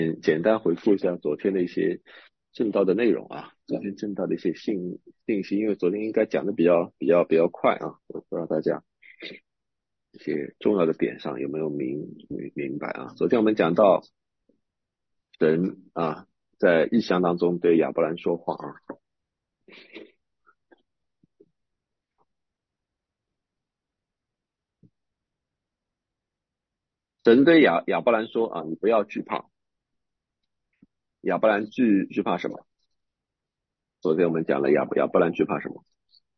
简单回顾一下昨天的一些正道的内容啊，昨天正道的一些信息，因为昨天应该讲的比较快啊，我不知道大家一些重要的点上有没有明白啊？昨天我们讲到神啊，在异象当中对亚伯兰说话啊，神对亚伯兰说啊，你不要惧怕。亚伯兰惧怕什么？昨天我们讲了亚伯兰惧怕什么？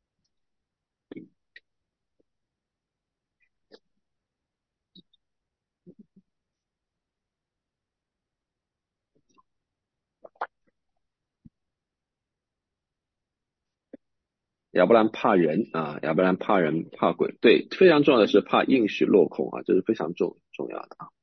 亚伯兰怕人啊，亚伯兰怕人怕鬼，对，非常重要的是怕应许落空啊，这是非常重要的啊。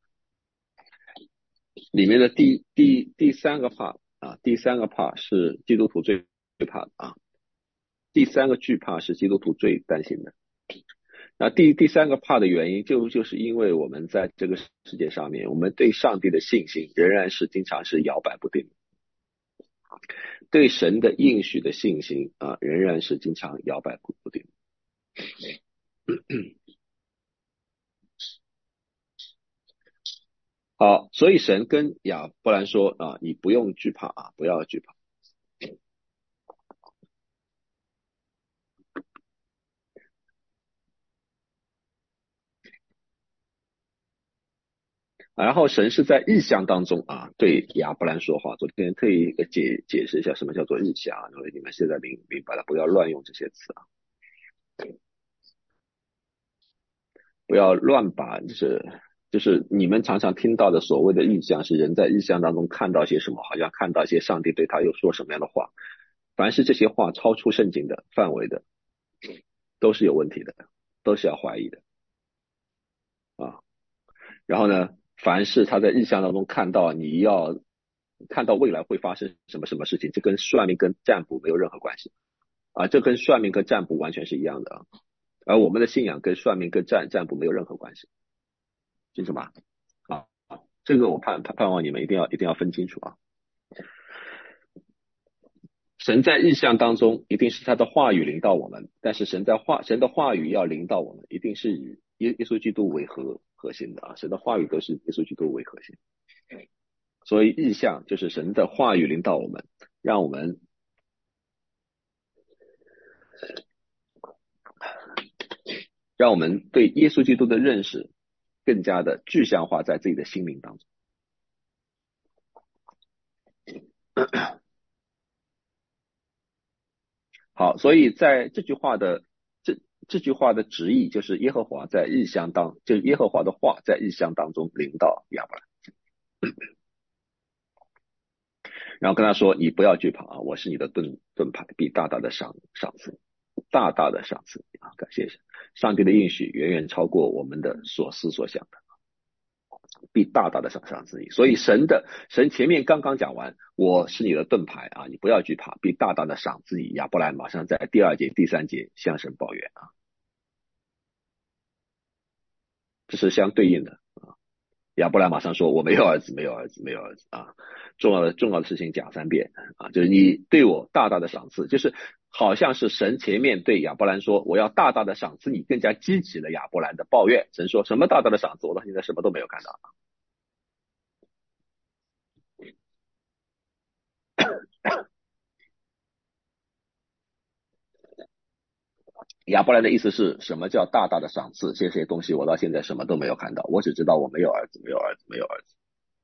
里面的第三个怕啊，第三个怕是基督徒最怕的啊，第三个惧怕是基督徒最担心的。那第三个怕的原因就是因为我们在这个世界上面，我们对上帝的信心仍然是经常是摇摆不定，对神的应许的信心啊，仍然是经常摇摆不定。好，所以神跟亚伯兰说啊，你不用惧怕啊，不要惧怕。然后神是在异象当中啊，对亚伯兰说话。昨天特意解释一下什么叫做异象啊，因为你们现在明白了，不要乱用这些词啊，不要乱把就是你们常常听到的所谓的异象，是人在异象当中看到些什么，好像看到一些上帝对他又说什么样的话。凡是这些话超出圣经的范围的，都是有问题的，都是要怀疑的啊。然后呢，凡是他在异象当中看到，你要看到未来会发生什么事情，这跟算命跟占卜没有任何关系啊，这跟算命跟占卜完全是一样的啊。而我们的信仰跟算命跟占卜没有任何关系，清楚吗？啊，这个我盼望你们一定要分清楚啊。神在意象当中一定是他的话语领导我们，但是神的话语要领导我们，一定是以耶稣基督为核心的啊，神的话语都是耶稣基督为核心。所以意象就是神的话语领导我们，让我们让我们对耶稣基督的认识更加的具象化在自己的心灵当中。好，所以在这句话的直译就是耶和华在异象当，就是耶和华的话在异象当中领导亚伯兰，然后跟他说：“你不要惧怕啊，我是你的盾牌，必大大的赏赐，大大的赏赐啊！感谢神，上帝的应许远远超过我们的所思所想的。”必大大的赏赐你。所以神前面刚刚讲完，我是你的盾牌啊，你不要惧怕，必大大的赏赐你。亚伯兰马上在第二节、第三节向神抱怨啊，这是相对应的。亚伯兰马上说：“我没有儿子，没有儿子，没有儿子啊！重要的事情讲3遍啊，就是你对我大大的赏赐，就是好像是神前面对亚伯兰说我要大大的赏赐你，更加激起了亚伯兰的抱怨。神说什么大大的赏赐？我到现在什么都没有看到。亚伯兰的意思是什么叫大大的赏赐？这些东西我到现在什么都没有看到，我只知道我没有儿子，没有儿子，没有儿子。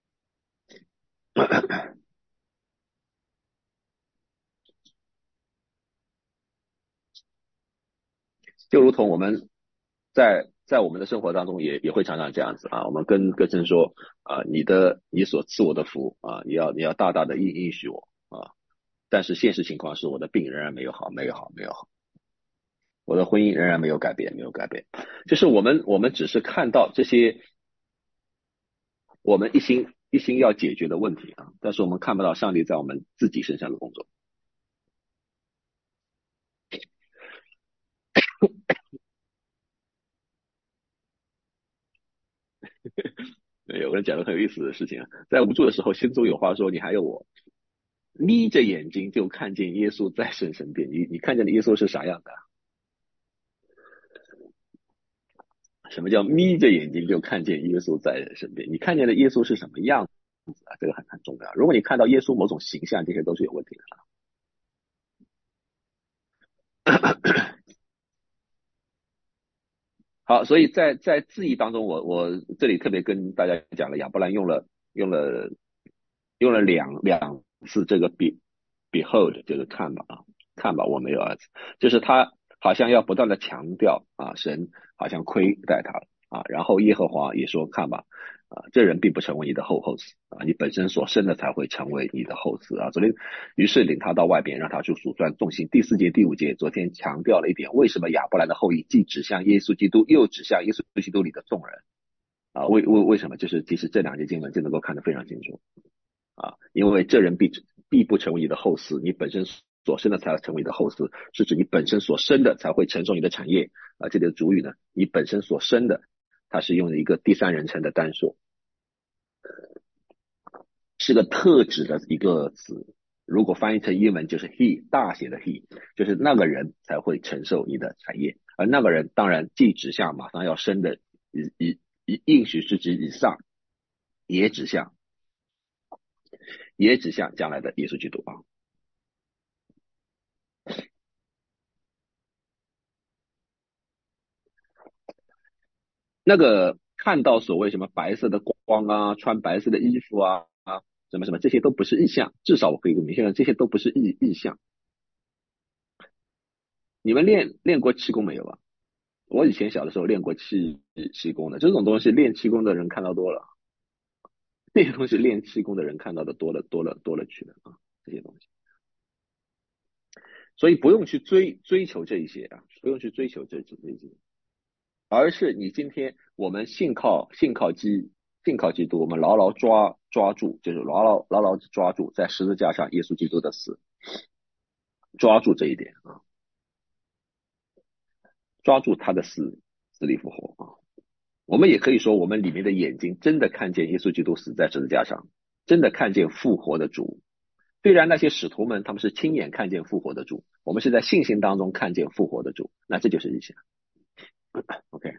就如同我们在我们的生活当中也会常常这样子啊，我们跟神说啊，你所赐我的福啊，你要大大的应许我啊，但是现实情况是我的病仍然没有好，没有好，没有好，我的婚姻仍然没有改变，没有改变，就是我们只是看到这些我们一心要解决的问题啊，但是我们看不到上帝在我们自己身上的工作。 有个人讲了很有意思的事情啊，在无助的时候，心中有话说：“你还有我。”眯着眼睛就看见耶稣在神身边，你看见的耶稣是啥样的？什么叫眯着眼睛就看见耶稣在身边？你看见的耶稣是什么样子啊？这个很重要。如果你看到耶稣某种形象，这些都是有问题的。好，所以在字义当中，我这里特别跟大家讲了，亚伯兰用了两次这个 behold 就是看吧啊，看吧，我没有儿子，就是他好像要不断的强调啊，神好像亏待他了啊，然后耶和华也说看吧。啊，这人并不成为你的后嗣啊，你本身所生的才会成为你的后嗣啊。昨天，于是领他到外边，让他去数算众星。第4节、第5节，昨天强调了一点，为什么亚伯兰的后裔既指向耶稣基督，又指向耶稣基督里的众人啊？为什么？就是其实这2节经文就能够看得非常清楚啊，因为这人必不成为你的后嗣，你本身所生的才成为你的后嗣，是指你本身所生的才会承受你的产业啊。这里的主语呢，你本身所生的，它是用了一个第三人称的单数。是个特指的一个词，如果翻译成英文就是 he 大写的 he，就是那个人才会承受你的产业，而那个人当然既指向马上要生的应许是指以上，也指向将来的耶稣基督啊。那个看到所谓什么白色的光啊，穿白色的衣服啊，什么什么这些都不是意象，至少我可以明确的，这些都不是意象。你们练过气功没有啊？我以前小的时候练过气功的，这种东西练气功的人看到多了，那些东西练气功的人看到的多了去了啊，这些东西，所以不用去追求这一些啊，不用去追求这些，而是你今天我们信靠基督，我们牢牢抓住，就是牢牢抓住在十字架上耶稣基督的死，抓住这一点啊，抓住他的死里复活啊。我们也可以说，我们里面的眼睛真的看见耶稣基督死在十字架上，真的看见复活的主。虽然那些使徒们他们是亲眼看见复活的主，我们是在信心当中看见复活的主，那这就是意象。OK，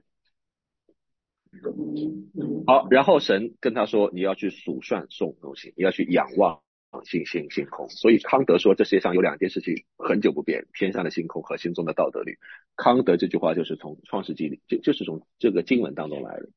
好，然后神跟他说，你要去数算众星，你要去仰望星空。所以康德说，这世界上有2件事情很久不变：天上的星空和心中的道德律。康德这句话就是从创世纪里，就是从这个经文当中来的。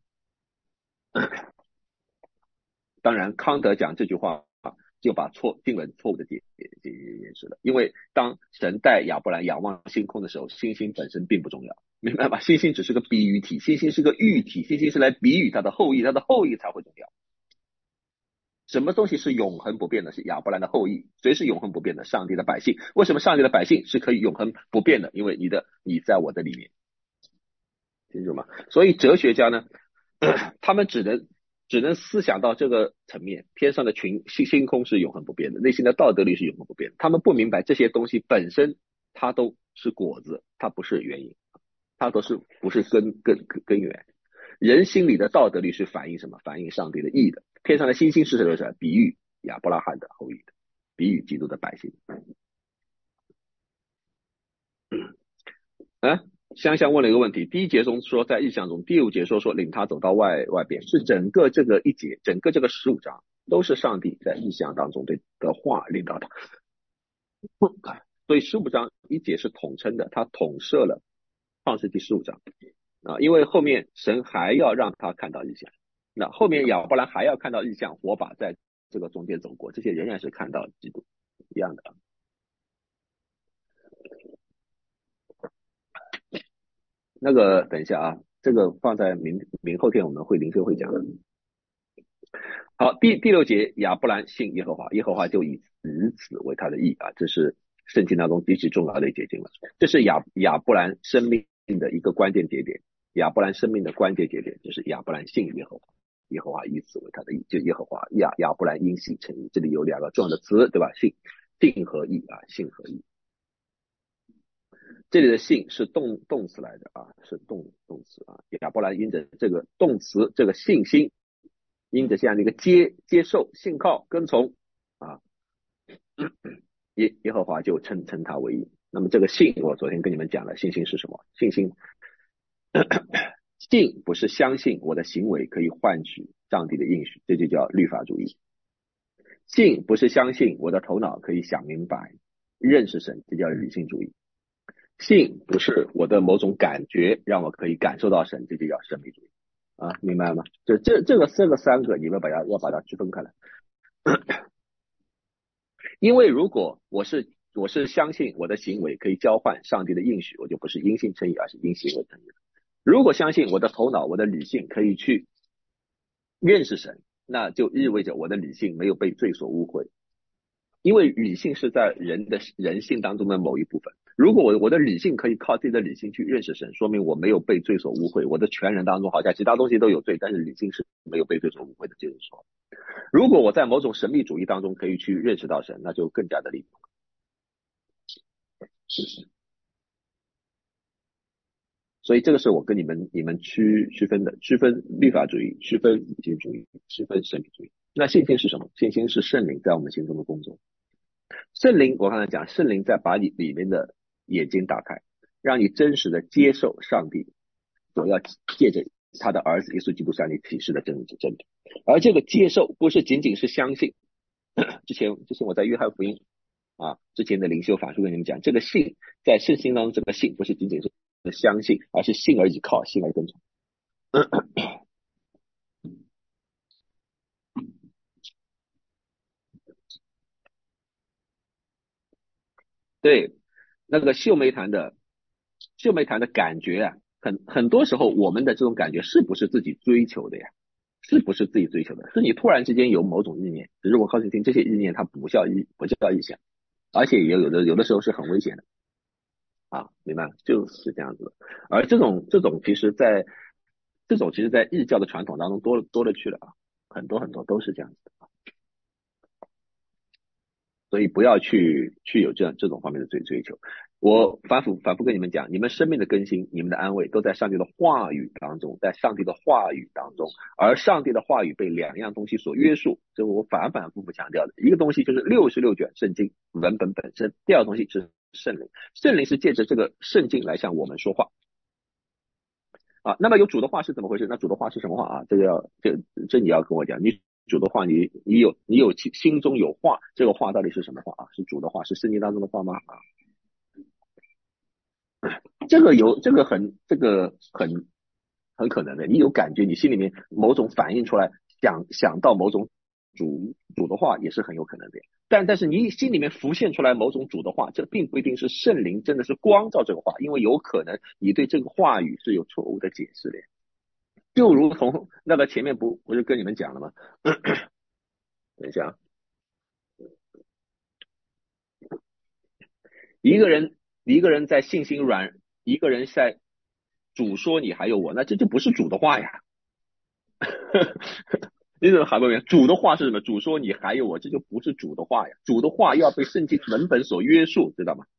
当然，康德讲这句话就把经文错误的解释了。因为当神带亚伯兰仰望星空的时候，星星本身并不重要，明白吗？星星只是个比喻体，星星是个喻体，星星是来比喻他的后裔，他的后裔才会重要。什么东西是永恒不变的？是亚伯兰的后裔。谁是永恒不变的？上帝的百姓。为什么上帝的百姓是可以永恒不变的？因为你在我的里面，清楚吗？所以哲学家呢，他们只能思想到这个层面，天上的星空是永恒不变的，内心的道德律是永恒不变的。他们不明白这些东西本身它都是果子，它不是原因，它都是不是根源。人心里的道德律是反映什么？反映上帝的义的。天上的星星是什么？比喻亚伯拉罕的后裔的，比喻基督的百姓。啊，香香问了一个问题，第一节中说在意象中，第5节说领他走到外边，是整个这个一节，整个这个15章都是上帝在意象当中的话领导他。所以15章一节是统称的，它统摄了创世纪15章啊，因为后面神还要让他看到异象，那后面亚伯兰还要看到异象，火把在这个中间走过，这些仍然是看到基督一样的。那个等一下啊，这个放在明后天我们会灵修会讲的。好，第6节，亚伯兰信耶和华，耶和华就以此为他的义啊，这是圣经当中极其重要的一节经文，这是亚伯兰生命的一个关键节点。亚伯兰生命的关键节点就是亚伯兰信耶和华，耶和华以此为他的义，就耶和华亚伯兰因信称义。这里有2个重要的词，对吧？信和义啊，信和义。这里的信是动词来的啊，是动词啊。亚伯兰因着这个动词这个信心因着这样的一个接受、信靠、跟从啊，耶和华就称他为义。那么这个信，我昨天跟你们讲了，信心是什么？信不是相信我的行为可以换取上帝的应许，这就叫律法主义。信不是相信我的头脑可以想明白、认识神，这叫理性主义。信不是我的某种感觉让我可以感受到神，这就叫神秘主义。啊，明白吗？这个三个，你们要把它区分开来。因为如果我是相信我的行为可以交换上帝的应许，我就不是因信称义，而是因行为称义。如果相信我的头脑、我的理性可以去认识神，那就意味着我的理性没有被罪所污秽。因为理性是在人性当中的某一部分。如果我的理性可以靠自己的理性去认识神，说明我没有被罪所污秽。我的全人当中好像其他东西都有罪，但是理性是没有被罪所污秽的。就是说，如果我在某种神秘主义当中可以去认识到神，那就更加的离谱。所以这个是我跟你们区分的，区分律法主义，区分理性主义，区分神秘主义。那信心是什么？信心是圣灵在我们心中的工作。圣灵，我刚才讲，圣灵在把你里面的眼睛打开，让你真实的接受上帝所要借着他的儿子耶稣基督向你启示的真理。而这个接受不是仅仅是相信。之前我在约翰福音之前的灵修法书跟你们讲，这个信在圣经当中，这个信不是仅仅是相信，而是信而倚靠，信而跟从。对，那个秀梅谈的感觉啊，很多时候我们的这种感觉是不是自己追求的呀？是不是自己追求的？是你突然之间有某种意念，只是我告诉你听，这些意念它不叫意向，而且也有的时候是很危险的明白？就是这样子的。而这种其实在日教的传统当中多了去了很多很多都是这样子的。所以不要去有这种方面的追求。我反复跟你们讲，你们生命的更新，你们的安慰，都在上帝的话语当中，在上帝的话语当中。而上帝的话语被两样东西所约束，这是我反复强调的。一个东西就是66卷圣经文本本身，第二个东西是圣灵。圣灵是借着这个圣经来向我们说话那么有主的话是怎么回事？那主的话是什么话这你要跟我讲，你主的话，你有心中有话，这个话到底是什么话是主的话，是圣经当中的话吗？这个很可能的，你有感觉，你心里面某种反应出来，想到某种主的话也是很有可能的。但是你心里面浮现出来某种主的话，这并不一定是圣灵真的是光照这个话，因为有可能你对这个话语是有错误的解释的。就如同那个前面不是跟你们讲了吗？等一下一个人一个人在信心软，一个人在主说你还有我，那这就不是主的话呀。你怎么还不明白？主的话是什么？主说你还有我，这就不是主的话呀。主的话要被圣经文本所约束，知道吗？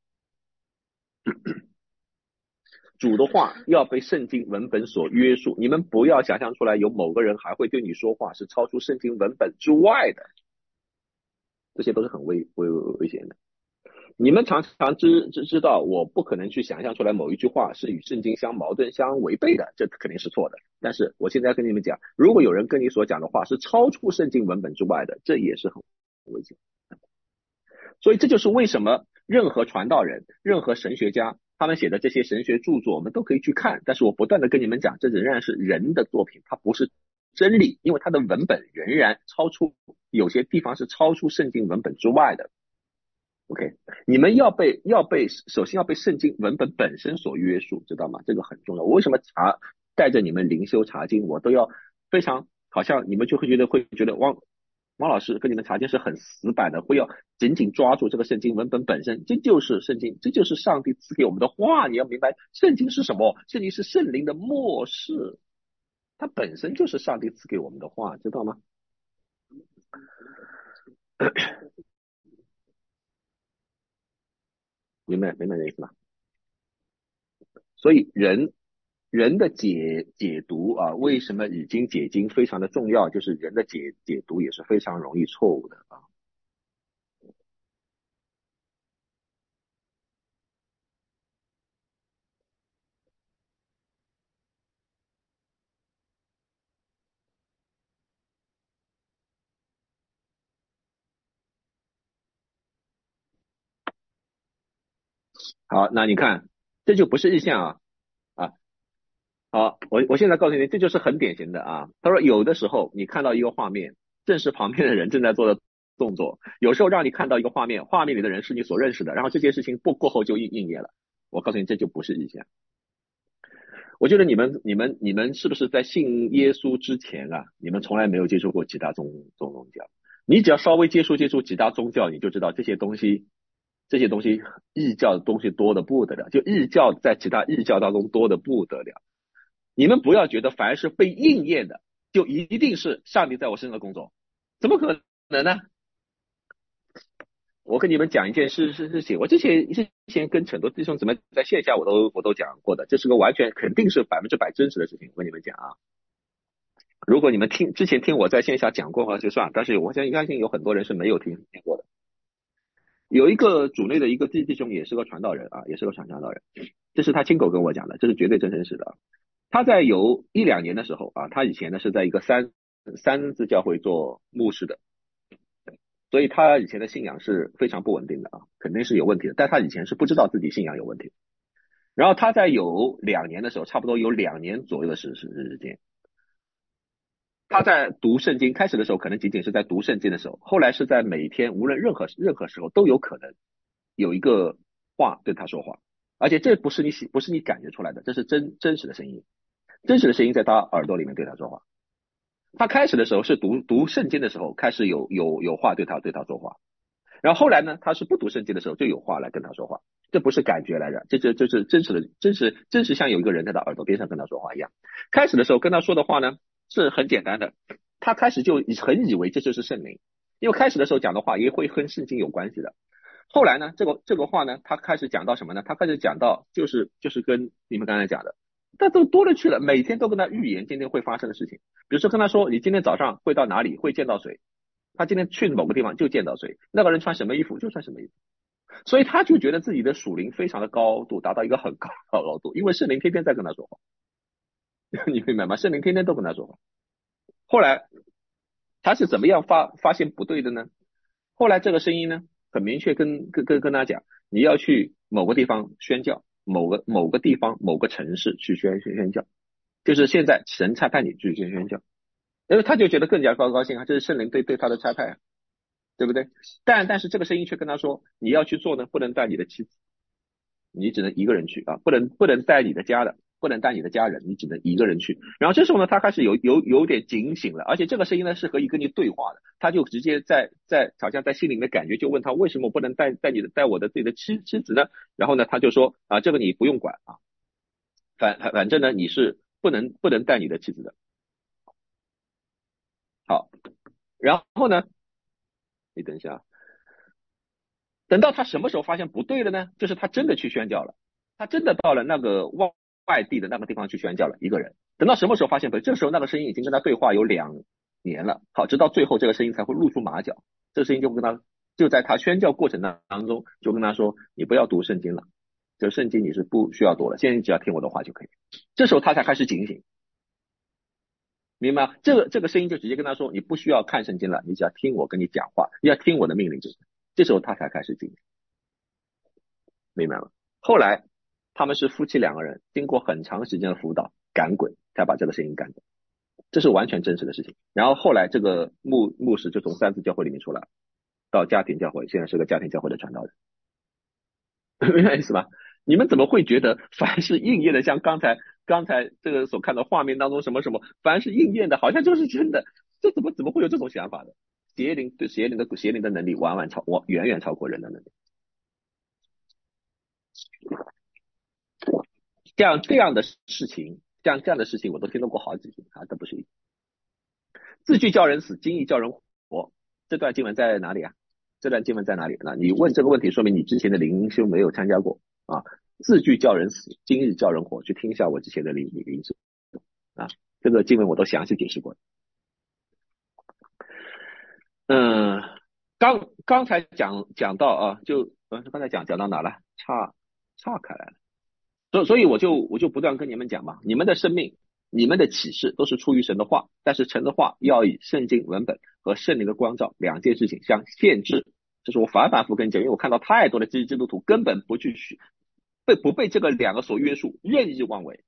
主的话要被圣经文本所约束。你们不要想象出来有某个人还会对你说话是超出圣经文本之外的，这些都是很危险的。你们常常知道，我不可能去想象出来某一句话是与圣经相矛盾、相违背的，这肯定是错的。但是我现在跟你们讲，如果有人跟你所讲的话是超出圣经文本之外的，这也是很危险。所以这就是为什么任何传道人、任何神学家他们写的这些神学著作，我们都可以去看。但是我不断的跟你们讲，这仍然是人的作品，它不是真理，因为它的文本仍然有些地方是超出圣经文本之外的。OK，你们首先要被圣经文本本身所约束，知道吗？这个很重要。我为什么带着你们灵修查经，我都要非常好像你们会觉得汪老师跟你们查经是很死板的，会要紧紧抓住这个圣经文本本身，这就是圣经，这就是上帝赐给我们的话。你要明白，圣经是什么？圣经是圣灵的默示，它本身就是上帝赐给我们的话，知道吗？明白这意思吗？所以人的解读啊，为什么已经解经非常的重要？就是人的解读也是非常容易错误的啊。好，那你看，这就不是意象啊啊。好，我现在告诉你，这就是很典型的啊。他说，有的时候你看到一个画面，正是旁边的人正在做的动作；有时候让你看到一个画面，画面里的人是你所认识的，然后这件事情过后就应验了。我告诉你，这就不是意象。我觉得你们是不是在信耶稣之前啊，你们从来没有接触过其他宗教？你只要稍微接触其他宗教，你就知道这些东西异教的东西多的不得了，就异教在其他异教当中多的不得了。你们不要觉得凡是被应验的，就一定是上帝在我身上的工作，怎么可能呢？我跟你们讲一件事情，我之前跟很多弟兄姊妹在线下我都讲过的，这是个完全肯定是100%真实的事情。我跟你们讲啊，如果你们之前听我在线下讲过的话就算了，但是我相信有很多人是没有听过的。有一个主内的一个弟兄也是个传道人啊，也是个传道人，这是他亲口跟我讲的，这是绝对真实的啊。他在有1-2年的时候啊，他以前呢是在一个三字教会做牧师的，所以他以前的信仰是非常不稳定的啊，肯定是有问题的。但他以前是不知道自己信仰有问题。然后他在有2年的时候，差不多有2年左右的时间，他在读圣经。开始的时候可能仅仅是在读圣经的时候，后来是在每天无论任何时候都有可能有一个话对他说话，而且这不是你感觉出来的，这是真实的声音，真实的声音在他耳朵里面对他说话。他开始的时候是读圣经的时候开始有话对他说话，然后后来呢，他是不读圣经的时候就有话来跟他说话，这不是感觉来的，这是真实的，真实像有一个人在他耳朵边上跟他说话一样。开始的时候跟他说的话呢是很简单的，他开始就很以为这就是圣灵，因为开始的时候讲的话也会跟圣经有关系的。后来呢，这个话呢，他开始讲到什么呢？他开始讲到就是跟你们刚才讲的，但都多了去了，每天都跟他预言今天会发生的事情。比如说跟他说，你今天早上会到哪里，会见到谁，他今天去某个地方就见到谁，那个人穿什么衣服就穿什么衣服，所以他就觉得自己的属灵非常的高度，达到一个很高的高度，因为圣灵天天在跟他说话，你明白吗？圣灵天天都跟他说话。后来他是怎么样发现不对的呢？后来这个声音呢，很明确跟他讲，你要去某个地方宣教，某个地方某个城市去宣教，就是现在神差派你去宣教，因为他就觉得更加高兴啊，这是圣灵对他的差派啊，对不对？但是这个声音却跟他说，你要去做呢，不能带你的妻子，你只能一个人去啊，不能带你的家的，不能带你的家人，你只能一个人去。然后这时候呢，他开始有点警醒了，而且这个声音呢是可以跟你对话的，他就直接在好像在心里面感觉就问他为什么不能带我的自己的妻子呢？然后呢他就说啊，这个你不用管啊，反正呢你是不能带你的妻子的。好，然后呢，你等一下，等到他什么时候发现不对了呢？就是他真的去宣教了，他真的到了那个外地的那个地方去宣教了，一个人。等到什么时候发现不对？这时候那个声音已经跟他对话有2年了。好，直到最后这个声音才会露出马脚，这个声音就在他宣教过程当中就跟他说：“你不要读圣经了，这圣经你是不需要读了，现在你只要听我的话就可以。”这时候他才开始警醒，明白吗？这个声音就直接跟他说：“你不需要看圣经了，你只要听我跟你讲话，你要听我的命令就行。”这时候他才开始警醒。明白吗？后来他们是夫妻2个人，经过很长时间的辅导赶鬼，才把这个声音赶走。这是完全真实的事情。然后后来这个牧师就从三次教会里面出来，到家庭教会，现在是个家庭教会的传道人，明白意思吧？你们怎么会觉得凡是应验的，像刚才这个所看到画面当中什么什么，凡是应验的，好像就是真的？这怎么会有这种想法呢？邪灵的能力远远超过人的能力。像这样的事情，像这样的事情，我都听说过好几次啊，这不是一字句叫人死，经意叫人活。这段经文在哪里啊？这段经文在哪里？那你问这个问题，说明你之前的灵修没有参加过啊。 字句叫人死，今日叫人活。去听一下我之前的灵智啊，这个经文我都详细解释过。嗯，刚才讲到啊，刚才讲到哪了？岔开来了。所以我就不断跟你们讲嘛，你们的生命、你们的启示都是出于神的话，但是神的话要以圣经文本和圣灵的光照两件事情相限制。这是我反反复跟你讲，因为我看到太多的基督徒根本不被这个两个所约束，任意妄为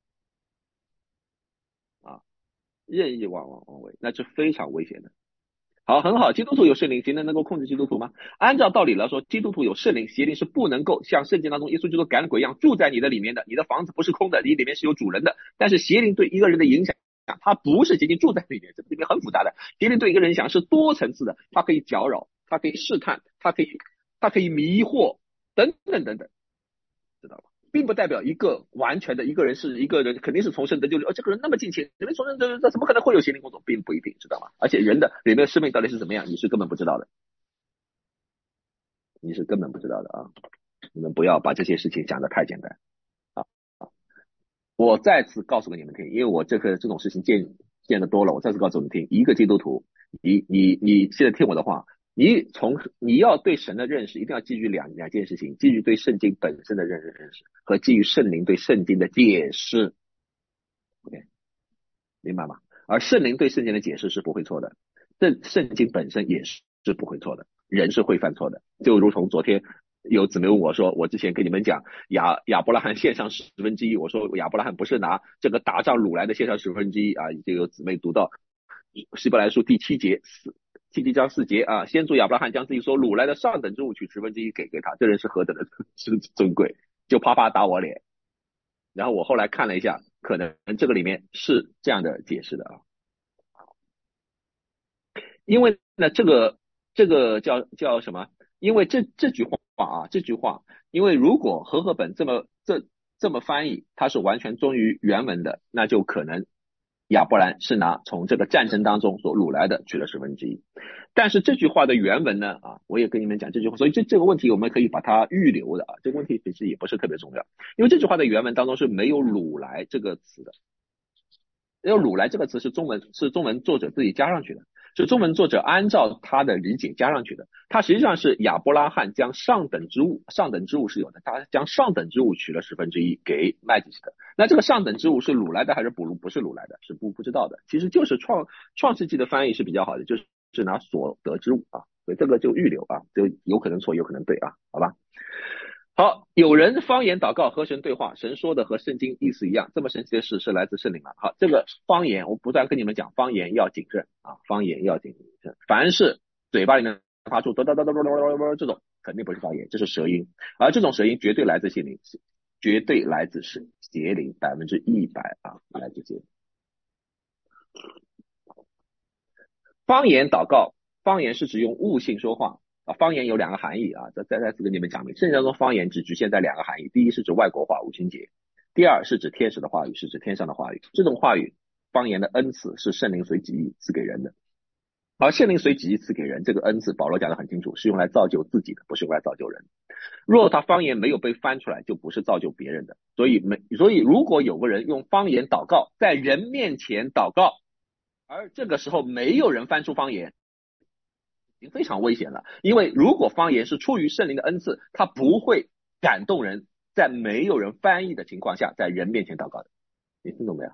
啊，任意妄为，那是非常危险的。好，很好，基督徒有圣灵，谁能够控制基督徒吗？按照道理来说，基督徒有圣灵，邪灵是不能够像圣经当中耶稣基督赶鬼一样住在你的里面的，你的房子不是空的，你里面是有主人的。但是邪灵对一个人的影响，它不是仅仅住在里面，这里面很复杂的。邪灵对一个人影响是多层次的，它可以搅扰，它可以试探，它可以迷惑，等等等等，知道吧？并不代表一个完全的一个人是一个人肯定是从圣得救的，这个人那么近前，肯定从圣得救，这怎么可能会有邪灵工作？并不一定，知道吗？而且人的里面的生命到底是怎么样，你是根本不知道的，你是根本不知道的啊！你们不要把这些事情讲得太简单啊！我再次告诉给你们听，因为我这种事情见得多了，我再次告诉你们听，一个基督徒，你现在听我的话，你要对神的认识，一定要基于两件事情，基于对圣经本身的认识，和基于圣灵对圣经的解释。OK，明白吗？而圣灵对圣经的解释是不会错的，圣经本身也是不会错的，人是会犯错的。就如同昨天有姊妹问我说，我之前跟你们讲亚伯拉罕献上1/10，我说亚伯拉罕不是拿这个打仗掳来的献上1/10啊，就有姊妹读到希伯来书第7章4节啊，先祖亚伯拉罕将自己所掳来的上等之物取1/10给他，这人是何等的尊贵，就啪啪打我脸。然后我后来看了一下，可能这个里面是这样的解释的啊，因为呢，这个叫什么？因为这句话啊，这句话，因为如果和合本这么翻译，它是完全忠于原文的，那就可能亚伯兰是拿从这个战争当中所掳来的取了1/10。但是这句话的原文呢，啊，我也跟你们讲这句话，所以这个问题我们可以把它预留的啊，这个问题其实也不是特别重要，因为这句话的原文当中是没有掳来这个词的。因为掳来这个词是中文作者自己加上去的，是中文作者按照他的理解加上去的。他实际上是亚伯拉罕将上等之物是有的，他将上等之物取了1/10给麦基洗德。那这个上等之物是掳来的还是不是掳来的，是不知道的。其实就是创世纪的翻译是比较好的，就是拿所得之物啊，所以这个就预留啊，就有可能错，有可能对啊，好吧。好，有人方言祷告和神对话，神说的和圣经意思一样，这么神奇的事是来自圣灵了。好，这个方言我不断跟你们讲，方言要谨慎啊，方言要谨慎，凡是嘴巴里面发出这种肯定不是方言，这是舌音，而这种舌音绝对来自心灵，绝对来自是邪灵100%啊，来自邪灵。方言祷告，方言是指用悟性说话啊。方言有两个含义啊，再次跟你们讲明，圣经当中方言只局限在两个含义，第一是指外国话五旬节，第二是指天使的话语，是指天上的话语。这种话语，方言的恩赐是圣灵随己意赐给人的，而圣灵随己意赐给人这个恩赐，保罗讲得很清楚，是用来造就自己的，不是用来造就人。若他方言没有被翻出来，就不是造就别人的。所以如果有个人用方言祷告，在人面前祷告，而这个时候没有人翻出方言，已经非常危险了。因为如果方言是出于圣灵的恩赐，它不会感动人，在没有人翻译的情况下，在人面前祷告的。你听懂没有？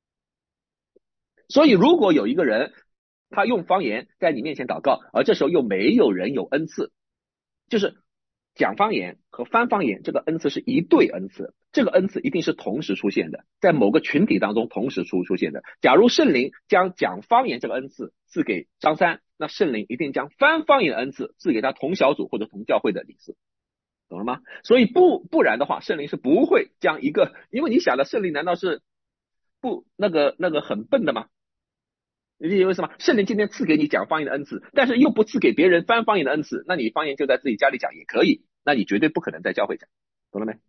所以如果有一个人他用方言在你面前祷告，而这时候又没有人有恩赐，就是讲方言和翻方言这个恩赐是一对恩赐，这个恩赐一定是同时出现的，在某个群体当中同时出现的。假如圣灵将讲方言这个恩赐赐给张三，那圣灵一定将翻方言的恩赐赐给他同小组或者同教会的理事，懂了吗？所以不然的话，圣灵是不会将一个，因为你想的圣灵难道是不那个很笨的吗？你理解为什么？圣灵今天赐给你讲方言的恩赐，但是又不赐给别人翻方言的恩赐，那你方言就在自己家里讲也可以，那你绝对不可能在教会讲，懂了没？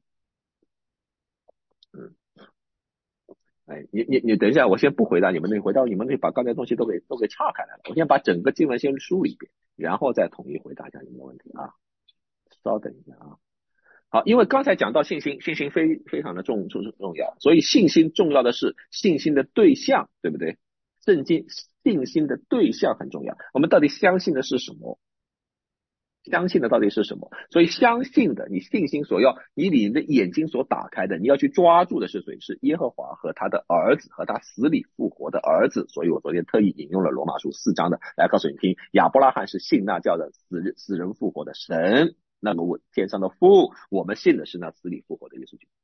嗯，哎，你等一下，我先不回答你们那，回答你们那把刚才东西都给岔开来了，我先把整个经文先梳理一遍，然后再统一回答一下你们的问题啊。稍等一下啊。 好，因为刚才讲到信心，信心非常的重要，所以信心重要的是信心的对象，对不对？圣经信心的对象很重要，我们到底相信的是什么？相信的到底是什么？所以相信的，你信心所要，你的眼睛所打开的，你要去抓住的是谁？是耶和华和他的儿子，和他死里复活的儿子。所以我昨天特意引用了罗马书4章的，来告诉你听，亚伯拉罕是信那叫的死人复活的神。那么我天上的父，我们信的是那死里复活的耶稣基督，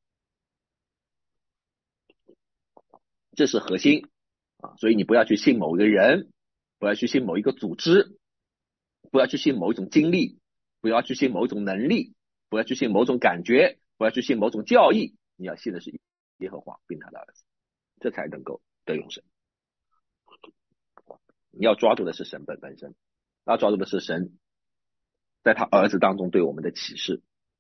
这是核心啊！所以你不要去信某一个人，不要去信某一个组织，不要去信某一种经历，不要去信某一种能力，不要去信某种感觉，不要去信某种教义，你要信的是耶和华并他的儿子，这才能够得永生。你要抓住的是神本身，要抓住的是神在他儿子当中对我们的启示。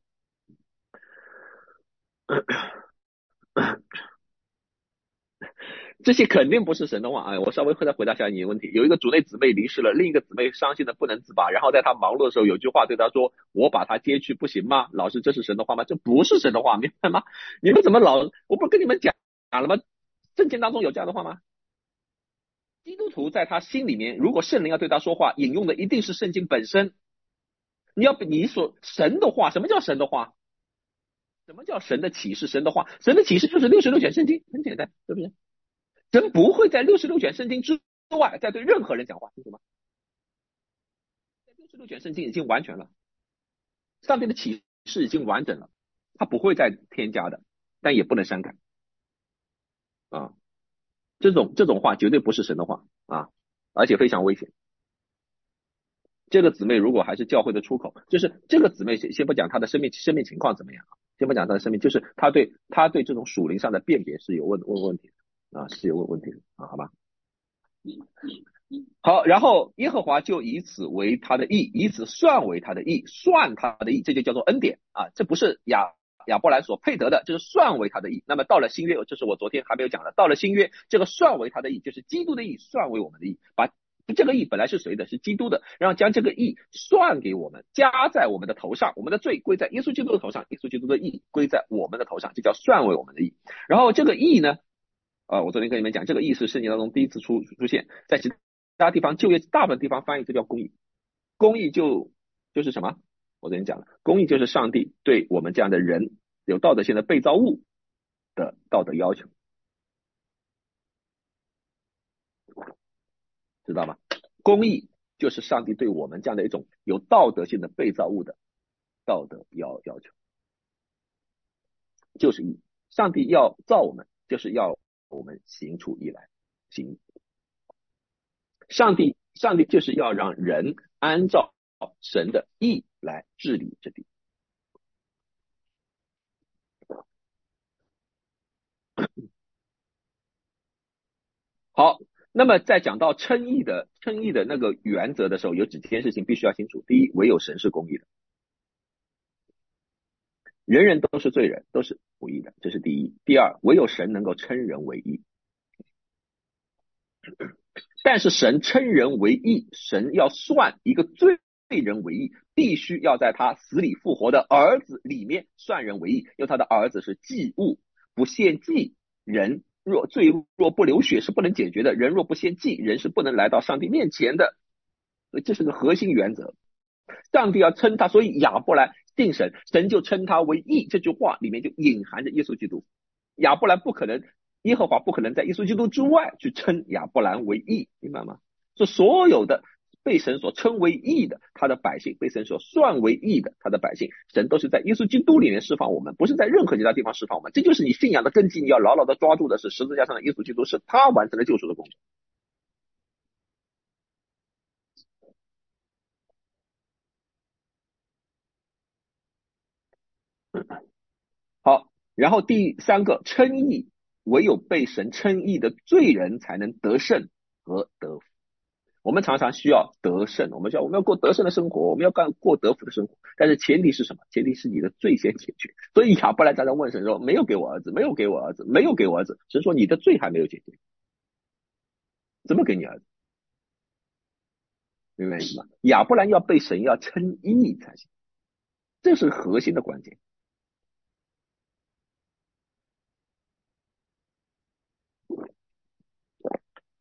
这些肯定不是神的话。哎，我稍微再回答一下你的问题。有一个主内姊妹离世了，另一个姊妹伤心的不能自拔，然后在她忙碌的时候，有句话对她说：我把她接去不行吗？老师，这是神的话吗？这不是神的话，明白吗？你们怎么我不是跟你们讲了吗？圣经当中有这样的话吗？基督徒在他心里面，如果圣灵要对他说话，引用的一定是圣经本身。你所神的话，什么叫神的话？什么叫神的启示？神的话，神的启示就是66卷圣经，很简单，对不对？神不会在66卷圣经之外再对任何人讲话，清楚吗？66卷圣经已经完全了，上帝的启示已经完整了，他不会再添加的，但也不能删改啊。这种话绝对不是神的话啊，而且非常危险。这个姊妹如果还是教会的出口，就是这个姊妹先不讲她的生命情况怎么样，先不讲她的生命，就是她对这种属灵上的辨别是有问题的啊，是有问题的啊，好吧？好，然后耶和华就以此为他的义，以此算为他的义，算他的义，这就叫做恩典啊，这不是亚伯兰所配得的，就是算为他的义。那么到了新约，这是我昨天还没有讲的，到了新约，这个算为他的义，就是基督的义算为我们的义，把这个义本来是谁的？是基督的，然后将这个义算给我们，加在我们的头上，我们的罪归在耶稣基督的头上，耶稣基督的义归在我们的头上，这叫算为我们的义。然后这个义呢，我昨天跟你们讲，这个义是圣经当中第一次出现，在其他地方大部分地方翻译这叫公义，公义就是什么？我昨天讲了，公义就是上帝对我们这样的人有道德性的被造物的道德要求，知道吗？公义就是上帝对我们这样的一种有道德性的被造物的道德要求，就是义。上帝要造我们，就是要我们行出义来，行。上帝就是要让人按照神的义来治理这地。好，那么在讲到称义的那个原则的时候，有几件事情必须要清楚。第一，唯有神是公义的，人人都是罪人，都是不义的，这是第一。第二，唯有神能够称人为义，但是神称人为义，神要算一个罪人为义，必须要在他死里复活的儿子里面算人为义，因为他的儿子是祭物，不献祭，人罪若不流血是不能解决的，人若不献祭，人是不能来到上帝面前的，所以这是个核心原则。上帝要称他，所以亚伯兰信神，神就称他为义，这句话里面就隐含着耶稣基督。亚伯兰不可能，耶和华不可能在耶稣基督之外去称亚伯兰为义，明白吗？所有的被神所称为义的他的百姓，被神所算为义的他的百姓，神都是在耶稣基督里面释放我们，不是在任何其他地方释放我们。这就是你信仰的根基，你要牢牢的抓住的是十字架上的耶稣基督，是他完成了救赎的工作。好，然后第三个称义，唯有被神称义的罪人才能得胜和得福。我们常常需要得胜，我们要过得胜的生活，我们要过得福的生活，但是前提是什么？前提是你的罪先解决。所以亚伯兰常常问神说：没有给我儿子，没有给我儿子，没有给我儿子。神说你的罪还没有解决，怎么给你儿子？明白吗？亚伯兰要被神要称义才行，这是核心的关键。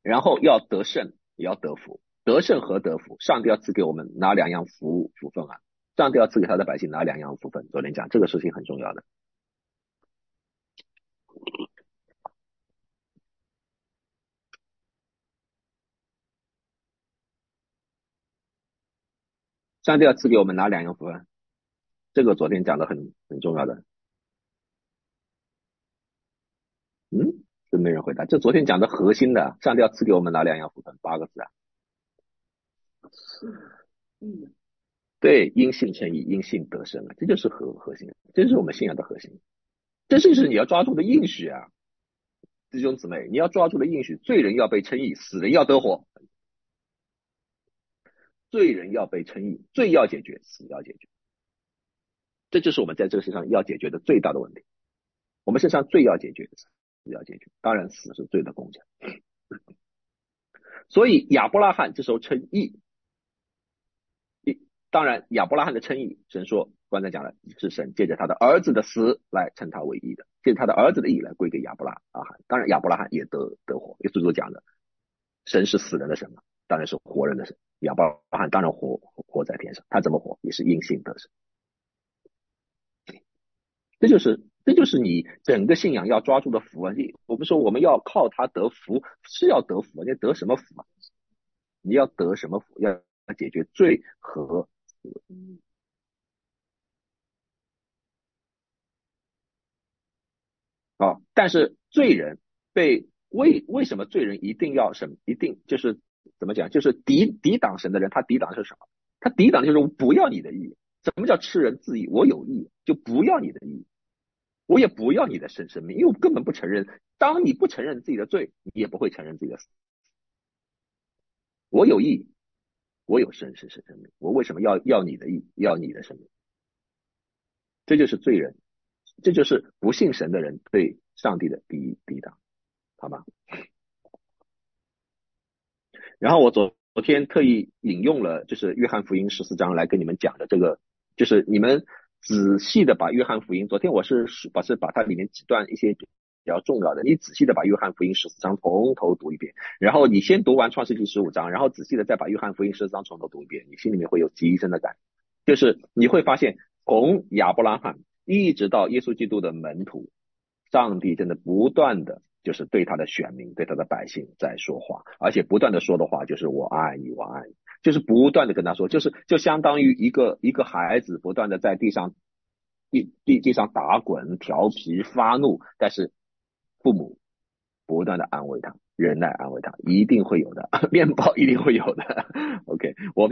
然后要得胜，也要得福。得胜和得福，上帝要赐给我们哪两样福分啊？上帝要赐给他的百姓哪两样福分？昨天讲这个事情很重要的。上帝要赐给我们哪两样福分？这个昨天讲的很重要的。嗯，真没人回答。这昨天讲的核心的，上帝要赐给我们哪两样福分？8个字啊。对，因信称义，因信得生啊，这就是核心，这就是我们信仰的核心，这就是你要抓住的应许啊，弟兄姊妹，你要抓住的应许，罪人要被称义，死人要得活，罪人要被称义，罪要解决，死要解决，这就是我们在这个世上要解决的最大的问题。我们身上罪要解决，死要解决，当然死是罪的工价。所以亚伯拉罕这时候称义，当然亚伯拉罕的称义，神说刚才讲了，是神借着他的儿子的死来称他为义的，借着他的儿子的义来归给亚伯拉罕。当然亚伯拉罕也得活，耶稣所讲的，神是死人的神嘛，当然是活人的神。亚伯拉罕当然活在天上，他怎么活也是因信得生。这就是你整个信仰要抓住的福啊！我们说我们要靠他得福，是要得福，你得什么福啊？你要得什么福？要解决罪和啊，但是罪人为什么罪人一定要一定就是怎么讲？就是抵挡神的人，他抵挡的是什么？他抵挡的就是我不要你的义。什么叫吃人自义？我有义，就不要你的义，我也不要你的生命，因为我根本不承认。当你不承认自己的罪，你也不会承认自己的死。我有义，我有生命，我为什么要你的义，要你的生命？这就是罪人，这就是不信神的人对上帝的抵挡，好吗？然后我昨天特意引用了就是约翰福音14章来跟你们讲的这个，就是你们仔细的把约翰福音，昨天我是把它里面几段一些比较重要的，你仔细的把约翰福音14章从头读一遍，然后你先读完创世纪15章，然后仔细的再把约翰福音14章从头读一遍，你心里面会有极深的感，就是你会发现从亚伯拉罕一直到耶稣基督的门徒，上帝真的不断的就是对他的选民，对他的百姓在说话，而且不断的说的话就是我爱你，我爱你，就是不断的跟他说，就相当于一个孩子不断的在地上打滚、调皮、发怒，但是父母不断的安慰他，忍耐安慰他，一定会有的，面包一定会有的。OK，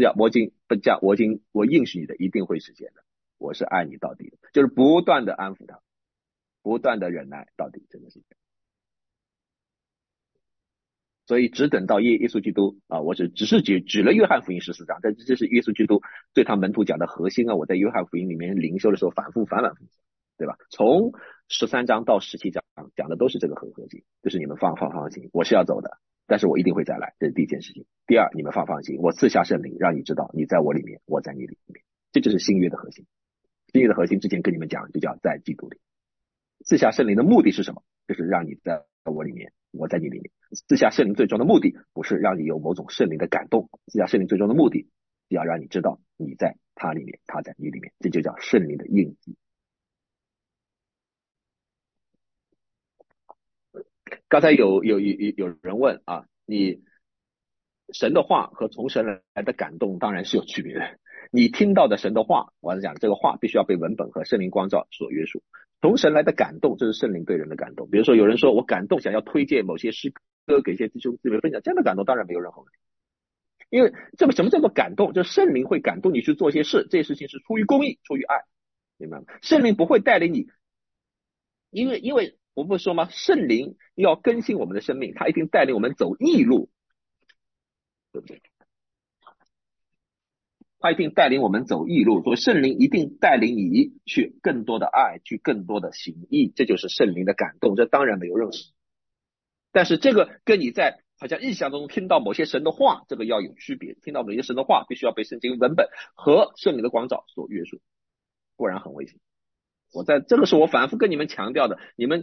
我应许你的，一定会实现的。我是爱你到底的，就是不断的安抚他，不断的忍耐到底，真的是这样。所以只等到耶稣基督啊，我只是举了约翰福音14章，但这是耶稣基督对他门徒讲的核心啊。我在约翰福音里面灵修的时候反复复，对吧？从13章到17章讲的都是这个核心，就是你们放心，我是要走的，但是我一定会再来，这是第一件事情。第二，你们放心，我赐下圣灵，让你知道你在我里面，我在你里面，这就是新约的核心。新约的核心之前跟你们讲，就叫在基督里。赐下圣灵的目的是什么？就是让你在我里面，我在你里面。赐下圣灵最终的目的不是让你有某种圣灵的感动，赐下圣灵最终的目的是要让你知道你在他里面，他在你里面，这就叫圣灵的印记。刚才有人问啊，你神的话和从神来的感动当然是有区别的。你听到的神的话，我是讲这个话必须要被文本和圣灵光照所约束。从神来的感动，这是圣灵对人的感动。比如说有人说我感动想要推荐某些诗歌给一些弟兄姊妹分享，这样的感动当然没有任何问题。因为这个什么叫做感动？就是圣灵会感动你去做一些事，这些事情是出于公义，出于爱，明白吗？圣灵不会带领你，因为我不是说吗？圣灵要更新我们的生命，他一定带领我们走义路，对不对？他一定带领我们走义路，所以圣灵一定带领你去更多的爱，去更多的行义，这就是圣灵的感动。这当然没有任何，但是这个跟你在好像印象中听到某些神的话，这个要有区别。听到某些神的话，必须要被圣经文本和圣灵的光照所约束，不然很危险。这个是我反复跟你们强调的，你们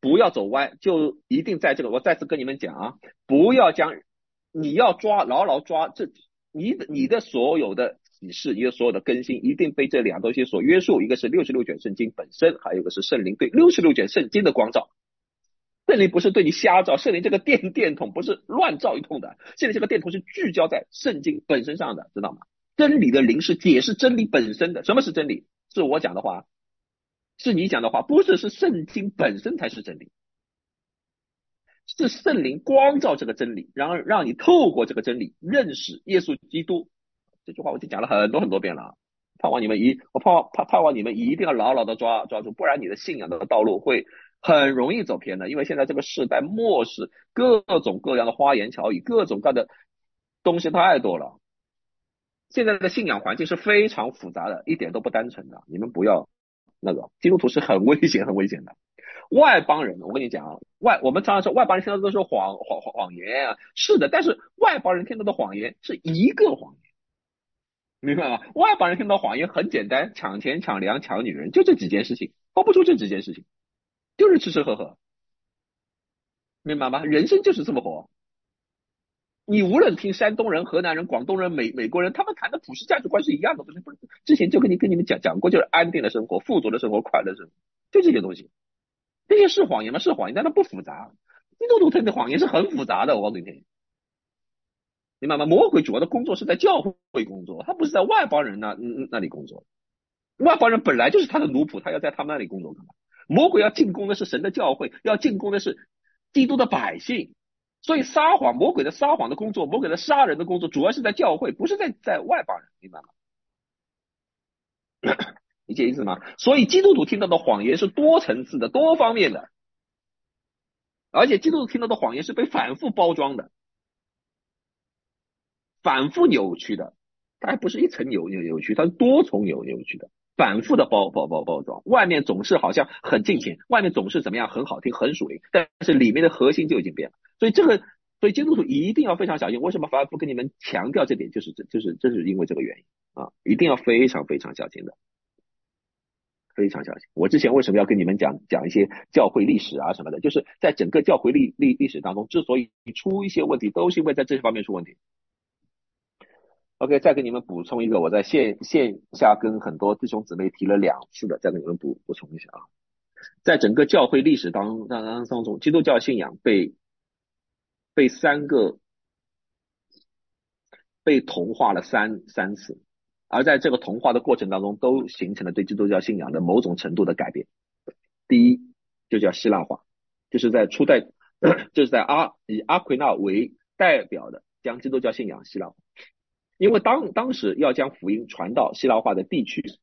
不要走歪，就一定在这个，我再次跟你们讲啊，不要将，你要抓牢牢抓这，你的所有的启示，你的所有的更新，一定被这两东西所约束，一个是66卷圣经本身，还有一个是圣灵对66卷圣经的光照。圣灵不是对你瞎照，圣灵这个电筒不是乱照一通的，圣灵这个电筒是聚焦在圣经本身上的，知道吗？真理的灵是解释真理本身的。什么是真理？是我讲的话，是你讲的话，不是，是圣经本身才是真理，是圣灵光照这个真理，然后让你透过这个真理认识耶稣基督。这句话我已经讲了很多很多遍了，盼望你们一定要牢牢的抓住，不然你的信仰的道路会很容易走偏的。因为现在这个时代末世，各种各样的花言巧语，各种各样的东西太多了。现在的信仰环境是非常复杂的，一点都不单纯的。你们不要基督徒是很危险很危险的。外邦人，我跟你讲啊，我们常常说外邦人听到都是谎言啊，是的，但是外邦人听到的谎言是一个谎言，明白吗？外邦人听到谎言很简单，抢钱、抢粮、抢女人，就这几件事情，抛不出这几件事情，就是吃吃喝喝，明白吗？人生就是这么活。你无论听山东人、河南人、广东人、美国人，他们谈的普世价值观是一样的，不是？之前就跟你们讲过，就是安定的生活、富足的生活、快乐的生活，就这些东西。这些是谎言吗？是谎言，但它不复杂。基督徒听的谎言是很复杂的，我告诉你，明白吗？魔鬼主要的工作是在教会工作，他不是在外邦人那里工作。外邦人本来就是他的奴仆，他要在他们那里工作干嘛？魔鬼要进攻的是神的教会，要进攻的是基督的百姓。所以魔鬼的撒谎的工作，魔鬼的杀人的工作，主要是在教会，不是在外邦人，明白吗？理解意思吗？所以基督徒听到的谎言是多层次的、多方面的，而且基督徒听到的谎言是被反复包装的、反复扭曲的，它还不是一层扭曲，它是多重扭曲的，反复的包装。外面总是好像很金钱，外面总是怎么样很好听、很属灵，但是里面的核心就已经变了。所以基督徒一定要非常小心。为什么反复跟你们强调这点？就是因为这个原因啊，一定要非常非常小心的。非常小心。我之前为什么要跟你们讲一些教会历史啊什么的？就是在整个教会历史当中，之所以出一些问题，都是因为在这方面出问题。OK，再给你们补充一个，我在线下跟很多弟兄姊妹提了2次的，再给你们补充一下啊。在整个教会历史当中，基督教信仰被同化了三次，而在这个同化的过程当中，都形成了对基督教信仰的某种程度的改变。第一，就叫希腊化，就是以阿奎那为代表的将基督教信仰希腊化。因为当时要将福音传到希腊化的地区，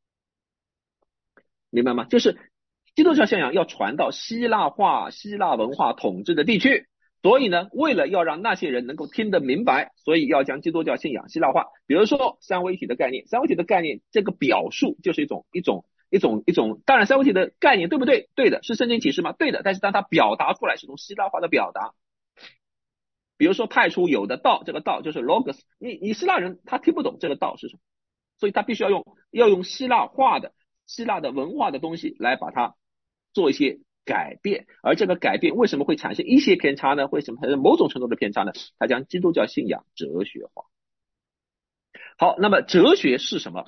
明白吗？就是基督教信仰要传到希腊文化统治的地区，所以呢，为了要让那些人能够听得明白，所以要将基督教信仰希腊化。比如说三位一体的概念，这个表述就是一种，当然三位一体的概念对不对？对的，是圣经启示吗？对的，但是当它表达出来是种希腊化的表达。比如说派出有的道，这个道就是 logos， 你希腊人他听不懂这个道是什么，所以他必须要用希腊的文化的东西来把它做一些改变，而这个改变为什么会产生一些偏差呢？为什么产生某种程度的偏差呢？它将基督教信仰哲学化。好，那么哲学是什么？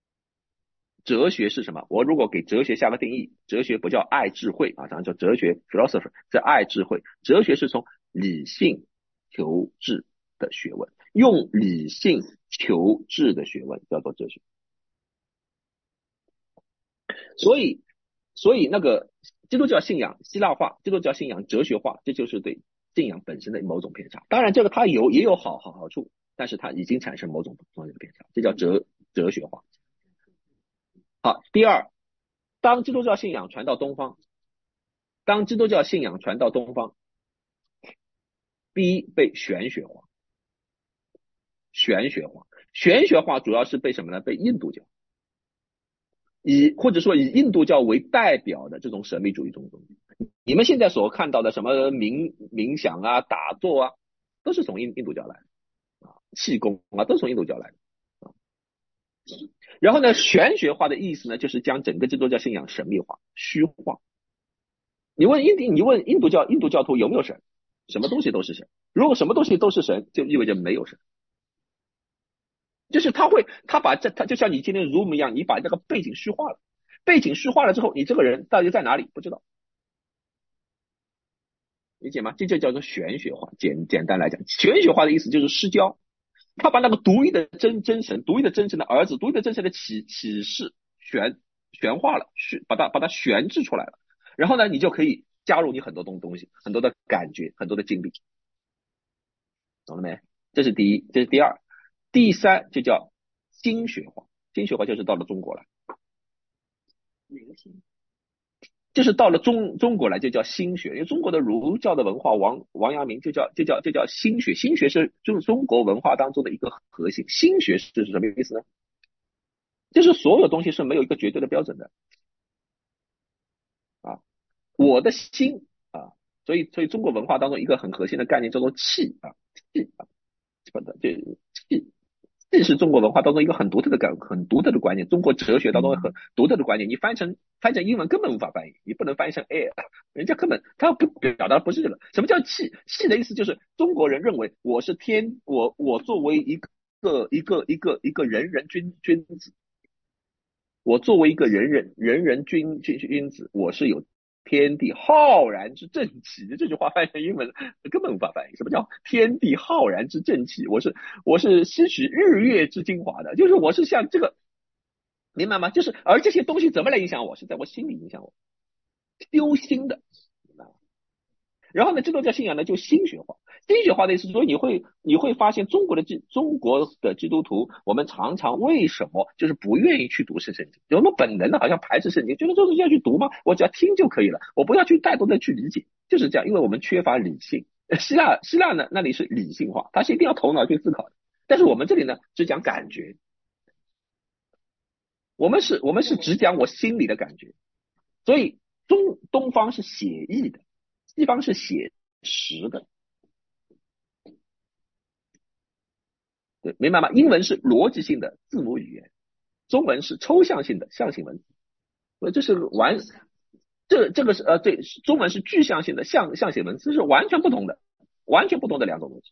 我如果给哲学下个定义，哲学不叫爱智慧啊，咱叫哲学 philosopher， 是爱智慧。哲学是从理性求治的学问，用理性求治的学问叫做哲学。所以那个基督教信仰希腊化，基督教信仰哲学化，这就是对信仰本身的某种偏差。当然，这个它也有好处，但是它已经产生某种方面的偏差，这叫哲学化。好，第二，当基督教信仰传到东方，第一被玄学化，玄学化主要是被什么呢？被印度教，或者说以印度教为代表的这种神秘主义中东。你们现在所看到的什么冥想啊、打坐啊，都是从印度教来的啊，气功啊，都是从印度教来的啊。然后呢，玄学化的意思呢，就是将整个基督教信仰神秘化、虚化。 你问印度教徒有没有神？什么东西都是神。如果什么东西都是神，就意味着没有神。就是他就像你今天 Zoom 一样，你把这个背景虚化了，背景虚化了之后，你这个人到底在哪里不知道，理解吗？这就叫做玄学化。简单来讲，玄学化的意思就是失焦，他把那个独一的独一的真神的儿子，独一的真神的启示玄化了，把它悬置出来了。然后呢，你就可以加入你很多东西，很多的感觉，很多的经历，懂了没？这是第一，这是第二，第三就叫心学化。心学化就是到了中国了，就是到了中国来就叫心学，因为中国的儒教的文化，王阳明就叫心学。心学是就是中国文化当中的一个核心。心学是什么意思呢？就是所有东西是没有一个绝对的标准的啊。我的心啊，所以中国文化当中一个很核心的概念叫做气啊，气啊，不的，这气气是中国文化当中一个很独特的观念，中国哲学当中很独特的观念。你翻成英文根本无法翻译，你不能翻译成 air，人家根本他不表达的不是这个。什么叫气？气的意思就是中国人认为我是我作为一个君子，我作为一个人君子，我是有天地浩然之正气。这句话翻译成英文根本无法翻译。什么叫天地浩然之正气？我是吸取日月之精华的，就是我是像这个，明白吗？就是而这些东西怎么来影响我？是在我心里影响我，修心的。然后呢，这都叫信仰呢，就心学化。心学化的意思，所以你会发现中国的基督徒，我们常常为什么就是不愿意去读圣经？我们本能的好像排斥圣经，觉得这东西要去读吗？我只要听就可以了，我不要去太多的去理解，就是这样，因为我们缺乏理性。希腊呢那里是理性化，它是一定要头脑去思考的，但是我们这里呢只讲感觉，我们是只讲我心里的感觉，所以东方是写意的，西方是写实的。对，明白吗？英文是逻辑性的字母语言，中文是抽象性的象形文字。这是这个是对，中文是具象性的象形文字，是完全不同的，完全不同的两种东西。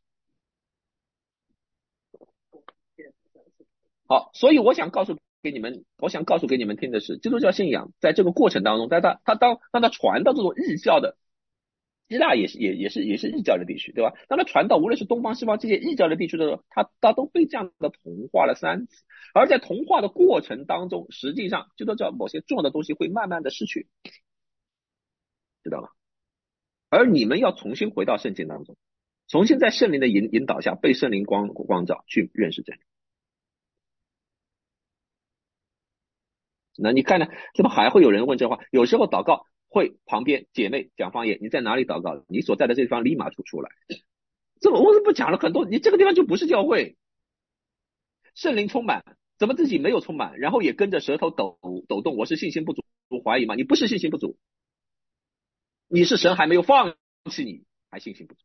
好，所以我想告诉给你们听的是，基督教信仰在这个过程当中，当它传到这种异教的希腊也是异教的地区，对吧？当它传到无论是东方西方这些异教的地区的时候，它都被这样的同化了3次，而在同化的过程当中，实际上基督教某些重要的东西会慢慢的失去，知道吗？而你们要重新回到圣经当中，重新在圣灵的引导下，被圣灵光照，去认识真理。那你看呢？怎么还会有人问这话？有时候祷告会旁边姐妹讲方言，你在哪里祷告？你所在的这地方立马出来。这么我怎么讲了很多？你这个地方就不是教会，圣灵充满，怎么自己没有充满，然后也跟着舌头抖动？我是信心不足，怀疑吗？你不是信心不足，你是神还没有放弃你，还信心不足。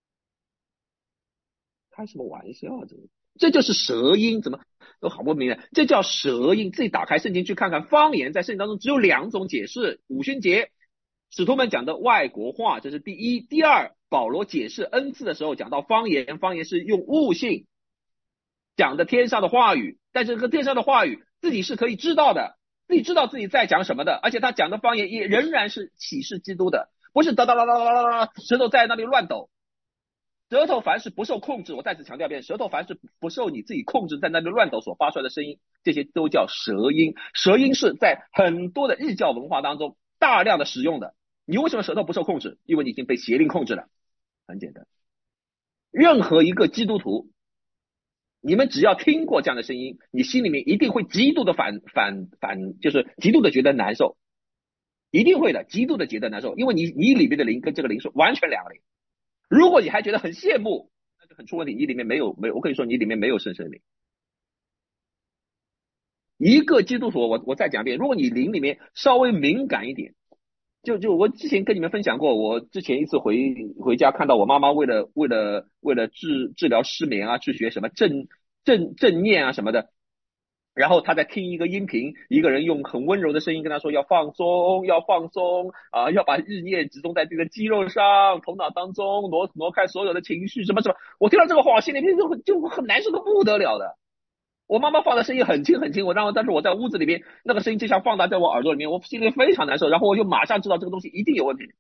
开什么玩笑啊！这就是舌音，怎么都好不明白？这叫舌音。自己打开圣经去看看，方言在圣经当中只有2种解释：五旬节，使徒们讲的外国话，这是第一；第二，保罗解释恩赐的时候讲到方言，方言是用悟性讲的天上的话语，但是这个天上的话语自己是可以知道的，自己知道自己在讲什么的，而且他讲的方言也仍然是启示基督的，不是哒哒哒哒哒哒哒，舌头在那里乱抖。舌头凡是不受控制，我再次强调一遍，舌头凡是不受你自己控制，在那里乱抖所发出来的声音，这些都叫舌音。舌音是在很多的异教文化当中大量的使用的。你为什么舌头不受控制？因为你已经被邪灵控制了。很简单，任何一个基督徒，你们只要听过这样的声音，你心里面一定会极度的就是极度的觉得难受，一定会的，极度的觉得难受，因为你里面的灵跟这个灵是完全两个灵。如果你还觉得很羡慕，那就很出问题。你里面没有，我跟你说，你里面没有圣灵。一个基督徒，我再讲一遍，如果你灵里面稍微敏感一点，就我之前跟你们分享过，我之前一次回家看到我妈妈为了治疗失眠啊，去学什么正念啊什么的， 然后他在听一个音频，一个人用很温柔的声音跟他说要放松，要放松啊，要把日夜集中在这个肌肉上、头脑当中，挪开所有的情绪，什么什么。我听到这个话，心里面就很难受的不得了的。我妈妈放的声音很轻很轻，但是我在屋子里面那个声音就像放大在我耳朵里面，我心里非常难受，然后我就马上知道这个东西一定有问题。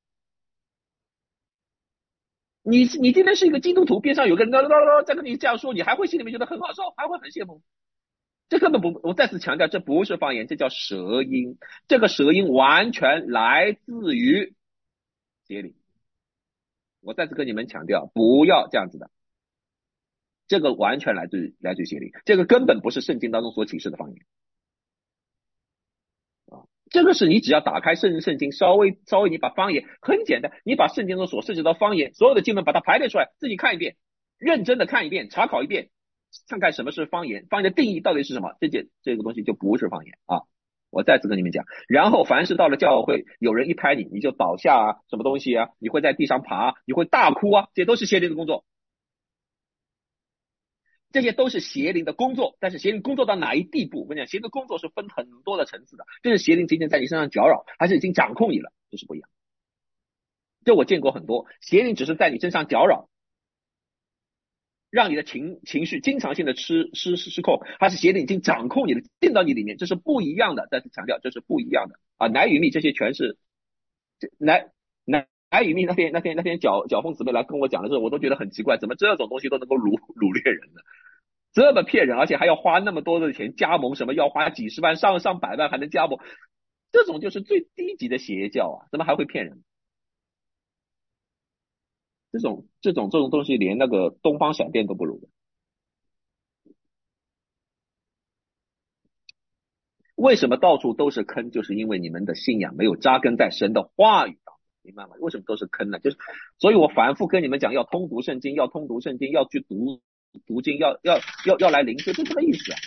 你今天是一个基督徒，边上有个人在跟你这样说，你还会心里面觉得很好受，还会很羡慕。这根本不，我再次强调，这不是方言，这叫舌音。这个舌音完全来自于邪灵。我再次跟你们强调，不要这样子的，这个完全来自于邪灵，这个根本不是圣经当中所启示的方言啊。这个是你只要打开圣经，稍微你把方言很简单，你把圣经中所涉及到方言所有的经文把它排列出来，自己看一遍，认真的看一遍，查考一遍，看看什么是方言，方言的定义到底是什么，这个东西就不是方言啊。我再次跟你们讲，然后凡是到了教会，有人一拍你，你就倒下啊，什么东西啊，你会在地上爬，你会大哭啊，这都是邪灵的工作，这些都是邪灵的工作。但是邪灵工作到哪一地步？我跟你讲，邪灵的工作是分很多的层次的，这是邪灵仅仅在你身上搅扰，还是已经掌控你了，这是不一样。这我见过很多，邪灵只是在你身上搅扰，让你的情绪经常性的失控，还是邪灵已经掌控你了，进到你里面，这是不一样的。再次强调，这是不一样的啊！奶与蜜这些全是奶与蜜那天小凤姊妹来跟我讲的时候，我都觉得很奇怪，怎么这种东西都能够掳掠人呢？这么骗人，而且还要花那么多的钱加盟，什么要花几十万、上百万还能加盟，这种就是最低级的邪教啊！怎么还会骗人？这种东西连那个东方闪电都不如的。为什么到处都是坑？就是因为你们的信仰没有扎根在神的话语上，明白吗？为什么都是坑呢？就是，所以我反复跟你们讲，要通读圣经，要通读圣经，要去读经，要来灵修，就这个意思啊。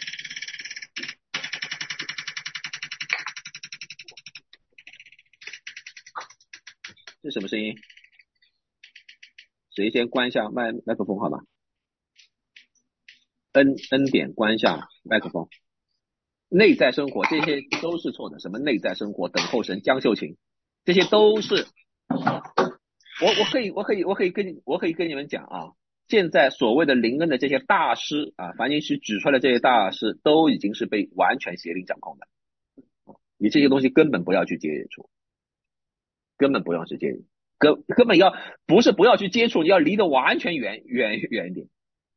这什么声音？谁先关一下麦克风好吗？恩典关一下麦克风。内在生活这些都是错的，什么内在生活、等候神、江秀琴，这些都是我可以跟你们讲啊，现在所谓的灵恩的这些大师啊，凡尼师指出来的这些大师，都已经是被完全邪灵掌控的。你这些东西根本不要去接触，根本不用去接触，根本不是不要去接触，你要离得完全远一点。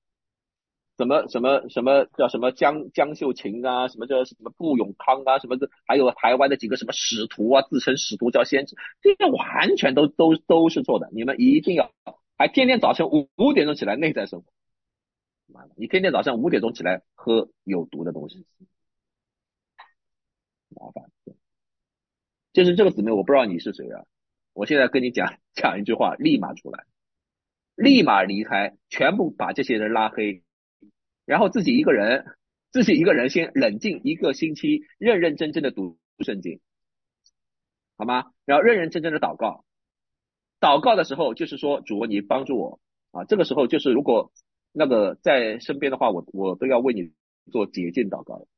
什么叫什么江秀琴啊，什么叫什么布永康啊，什么的，还有台湾的几个什么使徒啊，自称使徒叫先知，这些完全都是错的。你们一定要，还天天早晨五点钟起来内在生活，你天天早上5点钟起来喝有毒的东西，麻烦。就是这个姊妹，我不知道你是谁啊，我现在跟你讲一句话，立马出来，立马离开，全部把这些人拉黑。然后自己一个人先冷静1个星期，认认真真的读圣经，好吗？然后认认真真的祷告，祷告的时候就是说主你帮助我啊，这个时候就是如果那个在身边的话，我都要为你做洁净祷告，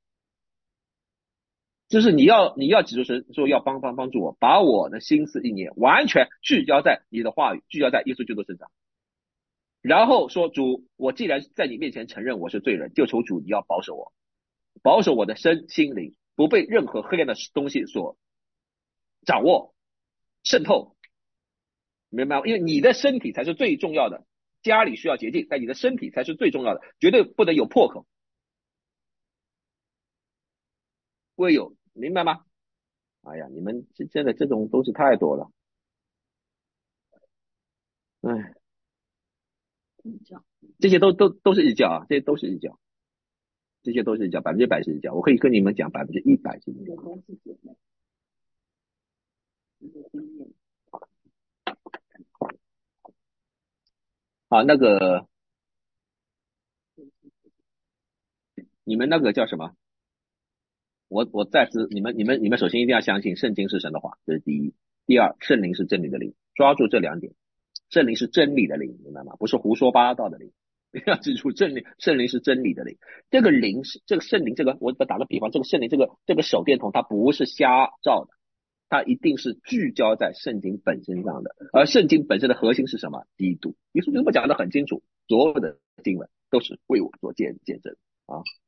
就是你要记住神说要帮助我，把我的心思意念完全聚焦在你的话语，聚焦在耶稣基督身上。然后说主，我既然在你面前承认我是罪人，就求主你要保守我，保守我的身心灵，不被任何黑暗的东西所掌握、渗透，明白吗？因为你的身体才是最重要的，家里需要洁净，但你的身体才是最重要的，绝对不能有破口，不会有，明白吗？哎呀，你们真的这种东西太多了，哎，这些都是异教啊，这些都是异教，这些都是异教，100%是异教，我可以跟你们讲100%是异教。好，那个你们那个叫什么？我再次，你们首先一定要相信圣经是神的话，这是第一。第二，圣灵是真理的灵，抓住这2点。圣灵是真理的灵，明白吗？不是胡说八道的灵。 你要记住，圣灵是真理的灵。这个灵是这个圣灵，这个我打个比方，这个圣灵这个手电筒它不是瞎照的，它一定是聚焦在圣经本身上的。而圣经本身的核心是什么？基督。耶稣就这么讲的很清楚，所有的经文都是为我做见证啊。